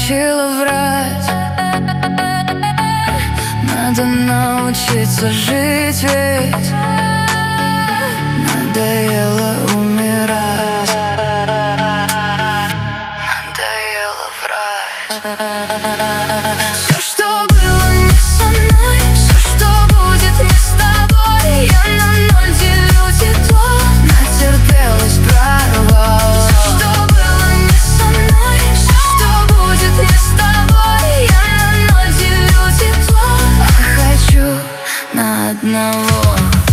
научила врать. Надо научиться жить, ведь надоело умирать. Надоело врать. Все, что было не со мной, все, что будет не с тобой. Я на ноль делю тепло, натерпелась прорвал. Все, что было не со мной, все, что будет не с тобой. Я на ноль делю тепло, а хочу на одного.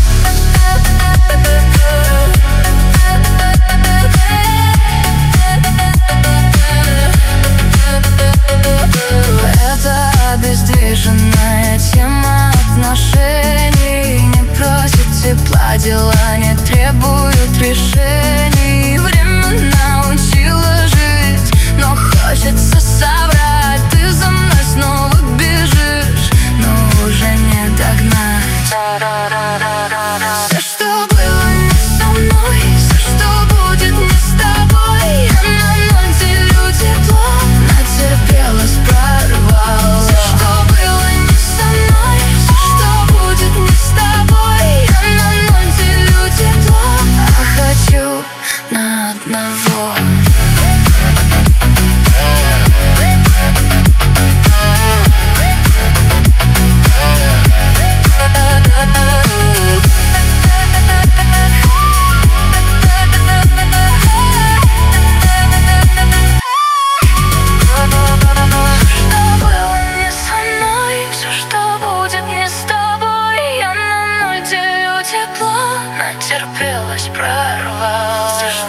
Обездвиженная тема отношений не просит тепла, дела не требуют решений. Время научило жить, но хочется соврать. Ты за мной снова бежишь, но уже не догнать. Все, что было не со мной, все, что будет не с тобой. Я на ноль делю тепло, натерпелась прорвал. Все, что было не со мной, все, что будет не с тобой. Я на ноль делю тепло, а хочу на одного. Терпелась, прорвал.